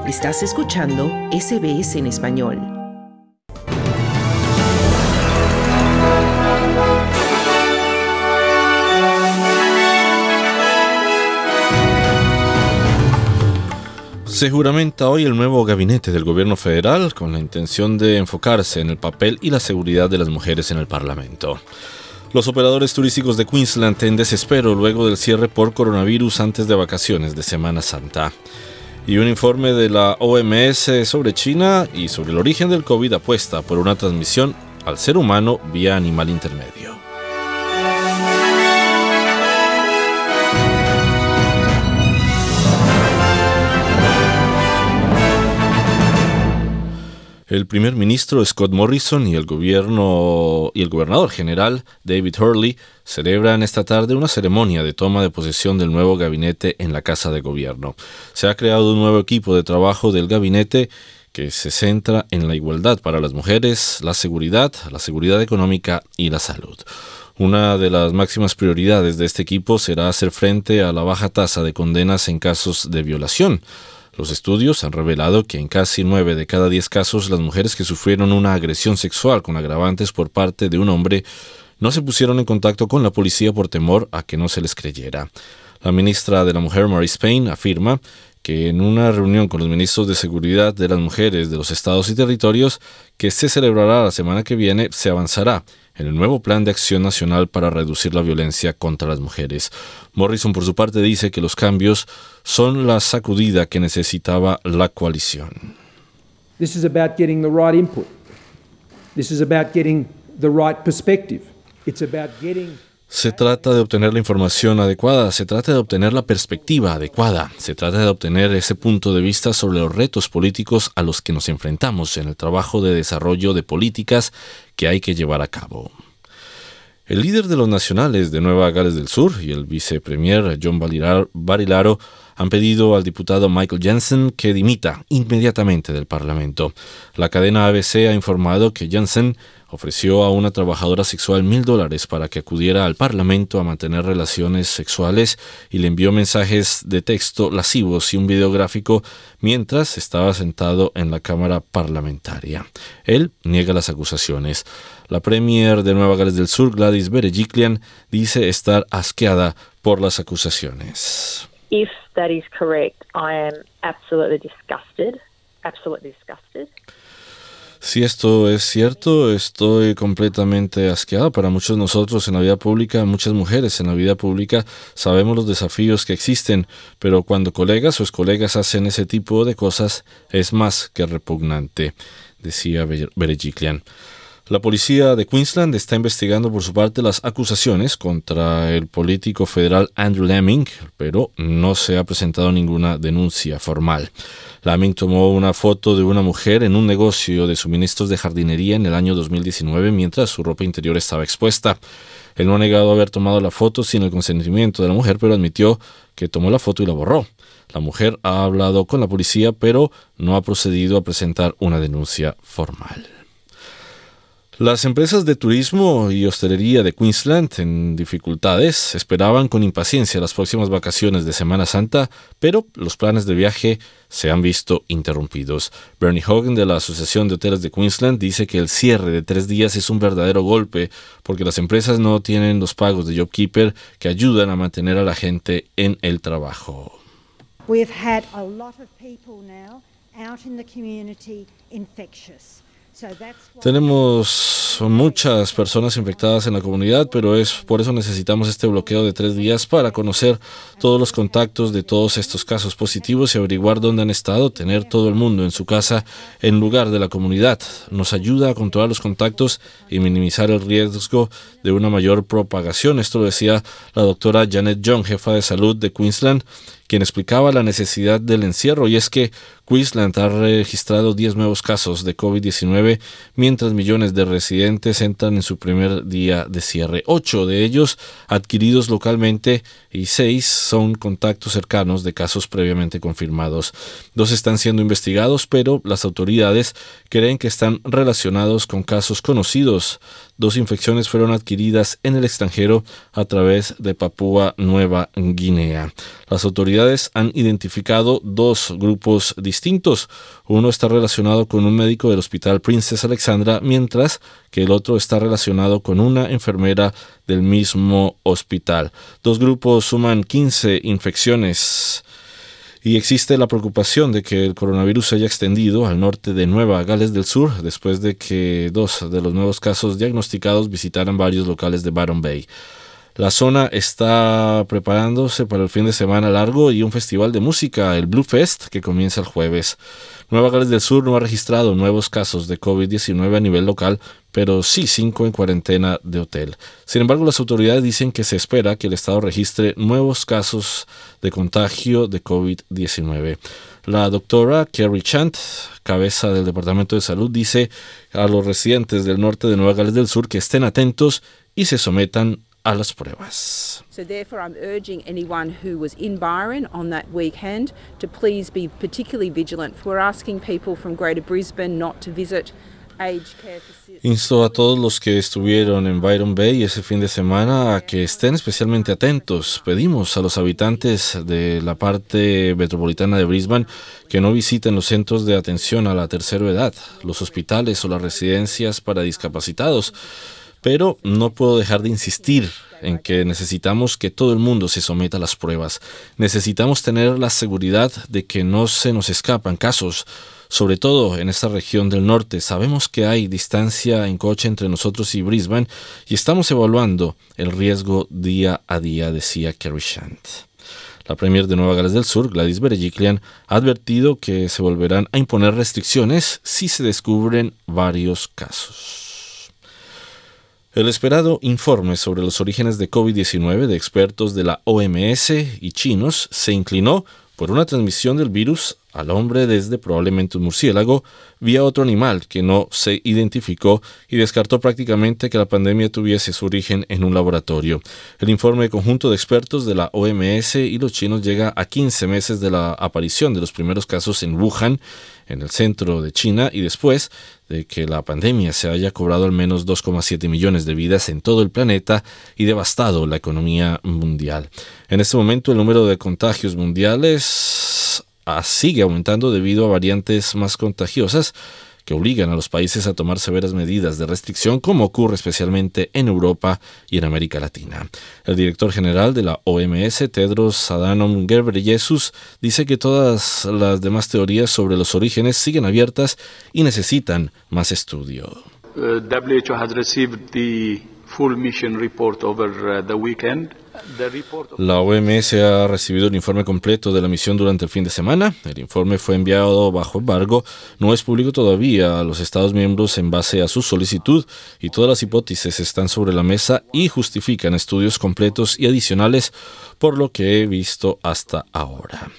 Estás escuchando SBS en español. Se juramenta hoy el nuevo gabinete del gobierno federal con la intención de enfocarse en el papel y la seguridad de las mujeres en el Parlamento. Los operadores turísticos de Queensland en desespero luego del cierre por coronavirus antes de vacaciones de Semana Santa. Y un informe de la OMS sobre China y sobre el origen del COVID apuesta por una transmisión al ser humano vía animal intermedio. El primer ministro Scott Morrison y el gobernador general David Hurley celebran esta tarde una ceremonia de toma de posesión del nuevo gabinete en la Casa de Gobierno. Se ha creado un nuevo equipo de trabajo del gabinete que se centra en la igualdad para las mujeres, la seguridad económica y la salud. Una de las máximas prioridades de este equipo será hacer frente a la baja tasa de condenas en casos de violación. Los estudios han revelado que en casi 9 de cada 10 casos las mujeres que sufrieron una agresión sexual con agravantes por parte de un hombre no se pusieron en contacto con la policía por temor a que no se les creyera. La ministra de la Mujer, Marise Payne, afirma que en una reunión con los ministros de Seguridad de las Mujeres de los estados y territorios que se celebrará la semana que viene, se avanzará en el nuevo Plan de Acción Nacional para reducir la violencia contra las mujeres. Morrison, por su parte, dice que los cambios son la sacudida que necesitaba la coalición. This is about getting the right input. This is about getting the right perspective. It's about getting... Se trata de obtener la información adecuada, se trata de obtener la perspectiva adecuada, se trata de obtener ese punto de vista sobre los retos políticos a los que nos enfrentamos en el trabajo de desarrollo de políticas que hay que llevar a cabo. El líder de los nacionales de Nueva Gales del Sur y el vicepremier John Barilaro han pedido al diputado Michael Jensen que dimita inmediatamente del Parlamento. La cadena ABC ha informado que Jensen ofreció a una trabajadora sexual $1,000 para que acudiera al Parlamento a mantener relaciones sexuales y le envió mensajes de texto lascivos y un video gráfico mientras estaba sentado en la Cámara Parlamentaria. Él niega las acusaciones. La premier de Nueva Gales del Sur, Gladys Berejiklian, dice estar asqueada por las acusaciones. If that is correct, I am absolutely disgusted. Si esto es cierto, estoy completamente asqueada. Para muchos de nosotros en la vida pública, muchas mujeres en la vida pública, sabemos los desafíos que existen, pero cuando colegas o excolegas hacen ese tipo de cosas, es más que repugnante, decía Berejiklian. La policía de Queensland está investigando por su parte las acusaciones contra el político federal Andrew Laming, pero no se ha presentado ninguna denuncia formal. Laming tomó una foto de una mujer en un negocio de suministros de jardinería en el año 2019 mientras su ropa interior estaba expuesta. Él no ha negado haber tomado la foto sin el consentimiento de la mujer, pero admitió que tomó la foto y la borró. La mujer ha hablado con la policía, pero no ha procedido a presentar una denuncia formal. Las empresas de turismo y hostelería de Queensland en dificultades esperaban con impaciencia las próximas vacaciones de Semana Santa, pero los planes de viaje se han visto interrumpidos. Bernie Hogan de la Asociación de Hoteles de Queensland dice que el cierre de 3 días es un verdadero golpe porque las empresas no tienen los pagos de JobKeeper que ayudan a mantener a la gente en el trabajo. We've had a lot of people now out in the community infectious. Tenemos muchas personas infectadas en la comunidad, pero es por eso necesitamos este bloqueo de 3 días para conocer todos los contactos de todos estos casos positivos y averiguar dónde han estado. Tener todo el mundo en su casa en lugar de la comunidad nos ayuda a controlar los contactos y minimizar el riesgo de una mayor propagación. Esto lo decía la doctora Janet Young, jefa de salud de Queensland, quien explicaba la necesidad del encierro, y es que Queensland ha registrado 10 nuevos casos de COVID-19, mientras millones de residentes entran en su primer día de cierre. 8 de ellos adquiridos localmente y 6 son contactos cercanos de casos previamente confirmados. 2 están siendo investigados, pero las autoridades creen que están relacionados con casos conocidos. 2 infecciones fueron adquiridas en el extranjero a través de Papúa Nueva Guinea. Las autoridades autoridades han identificado dos grupos distintos. Uno está relacionado con un médico del Hospital Princess Alexandra, mientras que el otro está relacionado con una enfermera del mismo hospital. Dos grupos suman 15 infecciones. Y existe la preocupación de que el coronavirus se haya extendido al norte de Nueva Gales del Sur después de que dos de los nuevos casos diagnosticados visitaran varios locales de Byron Bay. La zona está preparándose para el fin de semana largo y un festival de música, el Blue Fest, que comienza el jueves. Nueva Gales del Sur no ha registrado nuevos casos de COVID-19 a nivel local, pero sí 5 en cuarentena de hotel. Sin embargo, las autoridades dicen que se espera que el estado registre nuevos casos de contagio de COVID-19. La doctora Kerry Chant, cabeza del Departamento de Salud, dice a los residentes del norte de Nueva Gales del Sur que estén atentos y se sometan a las pruebas. So therefore I'm urging anyone who was in Byron on that weekend to please be particularly vigilant. We're asking people from Greater Brisbane not to visit aged care facilities. Insto a todos los que estuvieron en Byron Bay ese fin de semana a que estén especialmente atentos. Pedimos a los habitantes de la parte metropolitana de Brisbane que no visiten los centros de atención a la tercera edad, los hospitales o las residencias para discapacitados. Pero no puedo dejar de insistir en que necesitamos que todo el mundo se someta a las pruebas. Necesitamos tener la seguridad de que no se nos escapan casos, sobre todo en esta región del norte. Sabemos que hay distancia en coche entre nosotros y Brisbane y estamos evaluando el riesgo día a día, decía Kerry Chant. La Premier de Nueva Gales del Sur, Gladys Berejiklian, ha advertido que se volverán a imponer restricciones si se descubren varios casos. El esperado informe sobre los orígenes de COVID-19 de expertos de la OMS y chinos se inclinó por una transmisión del virus al hombre desde probablemente un murciélago vía otro animal que no se identificó y descartó prácticamente que la pandemia tuviese su origen en un laboratorio. El informe conjunto de expertos de la OMS y los chinos llega a 15 meses de la aparición de los primeros casos en Wuhan, en el centro de China, y después de que la pandemia se haya cobrado al menos 2,7 millones de vidas en todo el planeta y devastado la economía mundial. En este momento el número de contagios mundiales sigue aumentando debido a variantes más contagiosas que obligan a los países a tomar severas medidas de restricción, como ocurre especialmente en Europa y en América Latina. El director general de la OMS, Tedros Adhanom Ghebreyesus, dice que todas las demás teorías sobre los orígenes siguen abiertas y necesitan más estudio. WHO has received the full mission report over the weekend. La OMS ha recibido el informe completo de la misión durante el fin de semana. El informe fue enviado bajo embargo, no es público todavía a los Estados miembros en base a su solicitud y todas las hipótesis están sobre la mesa y justifican estudios completos y adicionales por lo que he visto hasta ahora.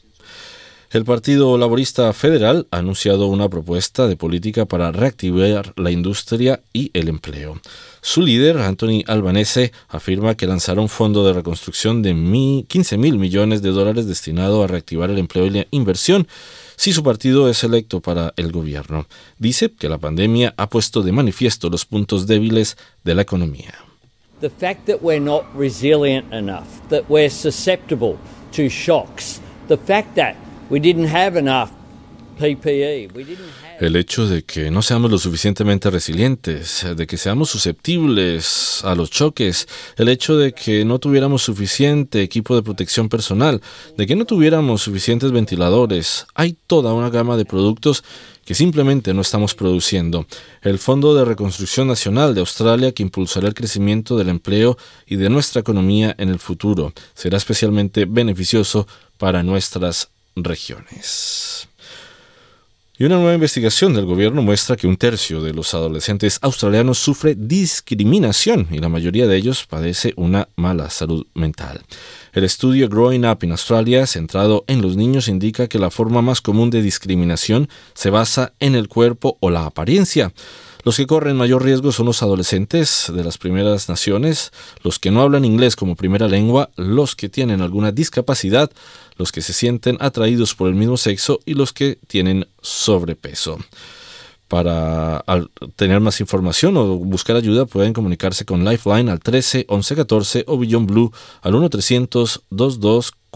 El Partido Laborista Federal ha anunciado una propuesta de política para reactivar la industria y el empleo. Su líder, Anthony Albanese, afirma que lanzará un fondo de reconstrucción de $15,000 millones destinado a reactivar el empleo y la inversión si su partido es electo para el gobierno. Dice que la pandemia ha puesto de manifiesto los puntos débiles de la economía. The fact that we're not resilient enough, that we're susceptible to shocks, the fact that we didn't have enough PPE, el hecho de que no seamos lo suficientemente resilientes, de que seamos susceptibles a los choques, el hecho de que no tuviéramos suficiente equipo de protección personal, de que no tuviéramos suficientes ventiladores. Hay toda una gama de productos que simplemente no estamos produciendo. El Fondo de Reconstrucción Nacional de Australia, que impulsará el crecimiento del empleo y de nuestra economía en el futuro, será especialmente beneficioso para nuestras regiones. Y una nueva investigación del gobierno muestra que 1/3 de los adolescentes australianos sufre discriminación y la mayoría de ellos padece una mala salud mental. El estudio Growing Up in Australia, centrado en los niños, indica que la forma más común de discriminación se basa en el cuerpo o la apariencia. Los que corren mayor riesgo son los adolescentes de las primeras naciones, los que no hablan inglés como primera lengua, los que tienen alguna discapacidad, los que se sienten atraídos por el mismo sexo y los que tienen sobrepeso. Para tener más información o buscar ayuda pueden comunicarse con Lifeline al 13 11 14 o Beyond Blue al 1-300-22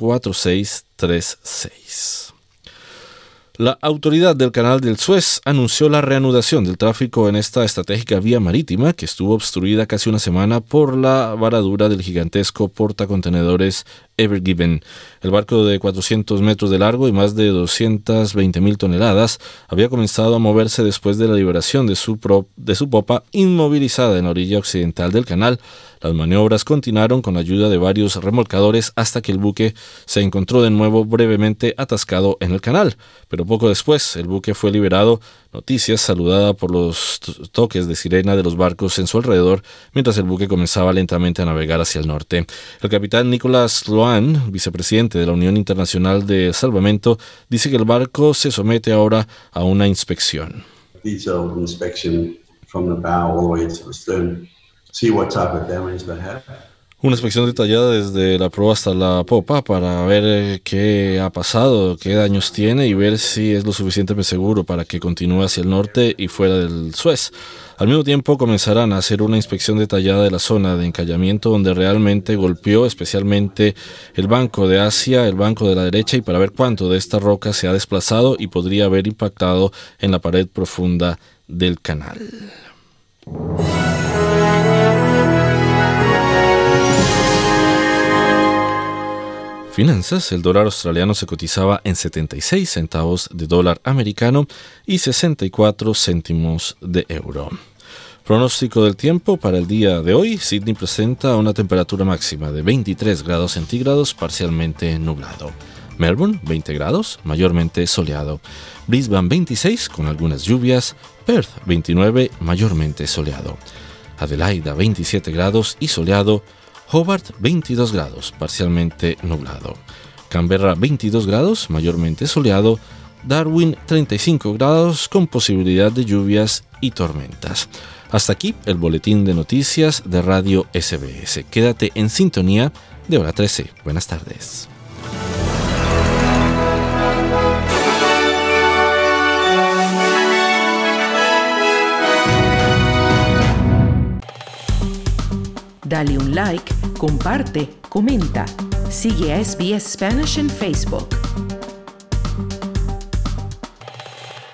4636. La autoridad del Canal del Suez anunció la reanudación del tráfico en esta estratégica vía marítima que estuvo obstruida casi una semana por la varadura del gigantesco portacontenedores Ever Given. El barco de 400 metros de largo y más de 220.000 toneladas había comenzado a moverse después de la liberación de su popa inmovilizada en la orilla occidental del canal. Las maniobras continuaron con la ayuda de varios remolcadores hasta que el buque se encontró de nuevo brevemente atascado en el canal. Pero poco después, el buque fue liberado, noticias saludada por los toques de sirena de los barcos en su alrededor, mientras el buque comenzaba lentamente a navegar hacia el norte. El capitán Nicolas Sloan, vicepresidente de la Unión Internacional de Salvamento, dice que el barco se somete ahora a una inspección. Detailed inspection from the bow all the way to the stern. See what type of damage they have. Una inspección detallada desde la proa hasta la popa para ver qué ha pasado, qué daños tiene y ver si es lo suficientemente seguro para que continúe hacia el norte y fuera del Suez. Al mismo tiempo comenzarán a hacer una inspección detallada de la zona de encallamiento donde realmente golpeó, especialmente el banco de Asia, el banco de la derecha, y para ver cuánto de esta roca se ha desplazado y podría haber impactado en la pared profunda del canal. Finanzas, el dólar australiano se cotizaba en 76 centavos de dólar americano y 64 céntimos de euro. Pronóstico del tiempo para el día de hoy. Sydney presenta una temperatura máxima de 23 grados centígrados, parcialmente nublado. Melbourne, 20 grados, mayormente soleado. Brisbane, 26, con algunas lluvias. Perth, 29, mayormente soleado. Adelaida, 27 grados y soleado. Hobart, 22 grados, parcialmente nublado. Canberra, 22 grados, mayormente soleado. Darwin, 35 grados, con posibilidad de lluvias y tormentas. Hasta aquí el boletín de noticias de Radio SBS. Quédate en sintonía de Hora 13. Buenas tardes. Dale un like, comparte, comenta. Sigue a SBS Spanish en Facebook.